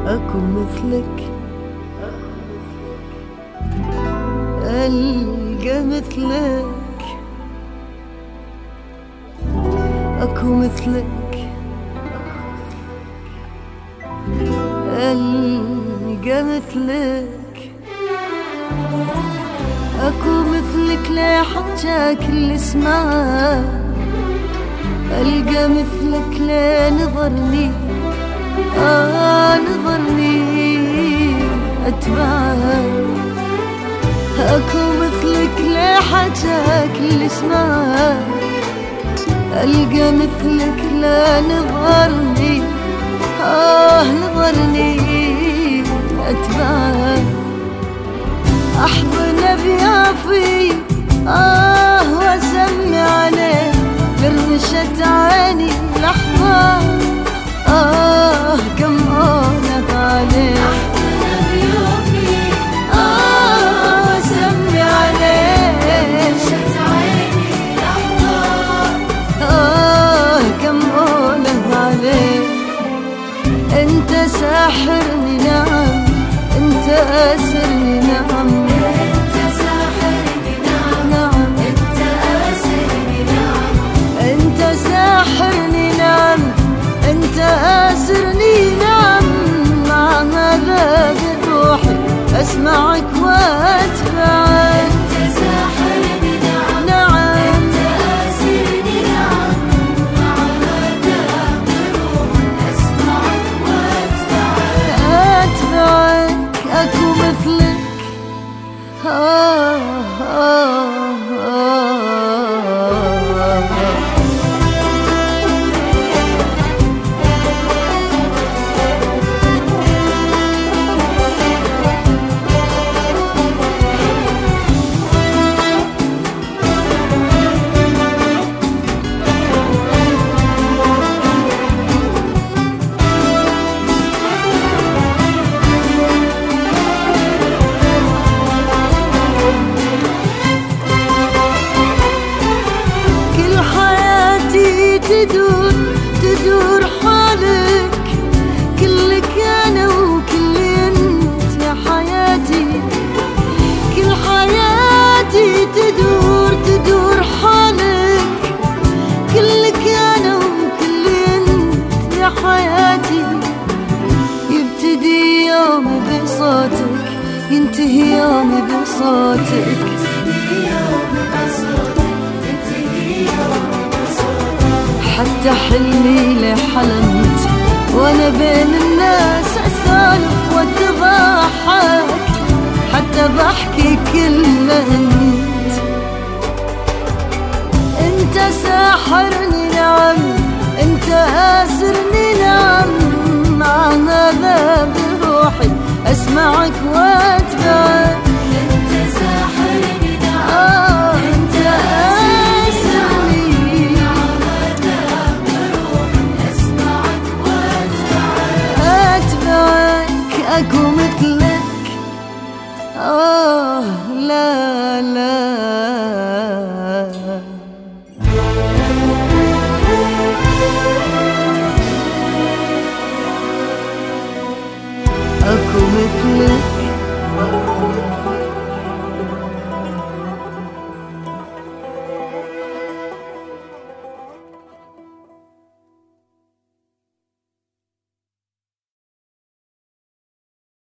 أكو مثلك ألقى مثلك، أكو مثلك ألقى مثلك، أكو مثلك لا حجاك اللي اسمعه، ألقى مثلك لا نظرني نظرني أتبعه، أكو مثلك لا حجاك اللي اسمعه، ألقى مثلك لا نظرني نظرني أتبعه، أحضن بيافي وأسمي عليه برمشة عيني لحظة كم أولك عليه، أحضن بيافي وأسمي عليه برمشة عيني لحظة كم أولك عليه. أنت ساحرني نعم، أنت أسرني نعم، أنت ساحرني نعم، أنت أسرني نعم، أنت ساحرني نعم، أنت أسرني نعم، مع هذا بروحي أسمعك وأتبعك. أنت ساحرني نعم، نعم أنت أسرني نعم، مع هذا بروحي أسمعك وأتبعك. أتبعك، أكو مثلك تدور تدور حالك، كلك أنا وكلي أنت يا حياتي، كل حياتي تدور تدور حالك، كلك أنا وكلي أنت يا حياتي، يبتدي يومي بصوتك، ينتهي يومي بصوتك، حتى حلمي لحلمت وانا بين الناس اسولف واتضحك، حتى ضحكي كله انت ساحرني نعم، انت اسرني نعم، مع هذا بروحي اسمعك واتبعك. أنت ساحرني نعم، انت اسرني بروحي أسمعك وأتبعك. أتبعك، أكو